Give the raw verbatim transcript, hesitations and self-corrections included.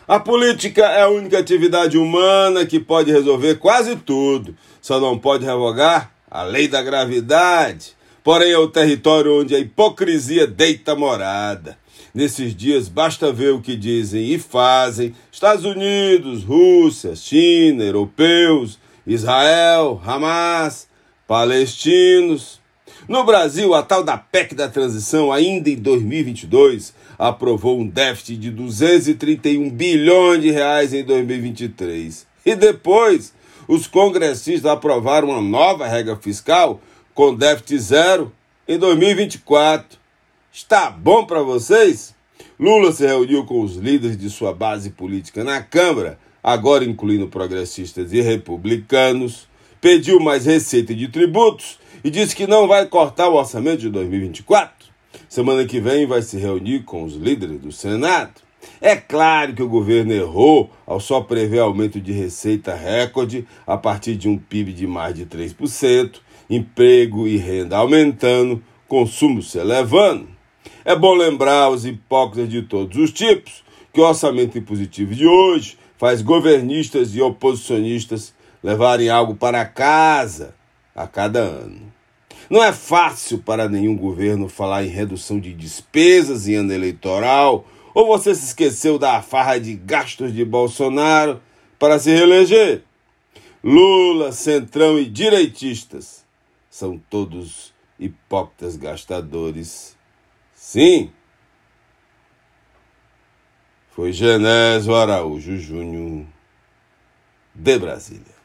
A política é a única atividade humana que pode resolver quase tudo. Só não pode revogar a lei da gravidade. Porém, é o território onde a hipocrisia deita morada. Nesses dias, basta ver o que dizem e fazem Estados Unidos, Rússia, China, europeus, Israel, Hamas, palestinos. No Brasil, a tal da P E C da transição, ainda em dois mil e vinte e dois, aprovou um déficit de duzentos e trinta e um bilhões de reais em dois mil e vinte e três. E depois, os congressistas aprovaram uma nova regra fiscal com déficit zero em dois mil e vinte e quatro. Está bom para vocês? Lula se reuniu com os líderes de sua base política na Câmara, agora incluindo progressistas e republicanos, pediu mais receita de tributos e disse que não vai cortar o orçamento de dois mil e vinte e quatro. Semana que vem vai se reunir com os líderes do Senado. É claro que o governo errou ao só prever aumento de receita recorde a partir de um P I B de mais de três por cento, emprego e renda aumentando, consumo se elevando. É bom lembrar aos hipócritas de todos os tipos que o orçamento impositivo de hoje faz governistas e oposicionistas levarem algo para casa a cada ano. Não é fácil para nenhum governo falar em redução de despesas em ano eleitoral, ou você se esqueceu da farra de gastos de Bolsonaro para se reeleger? Lula, Centrão e direitistas são todos hipócritas gastadores. Sim, foi Genésio Araújo Júnior, de Brasília.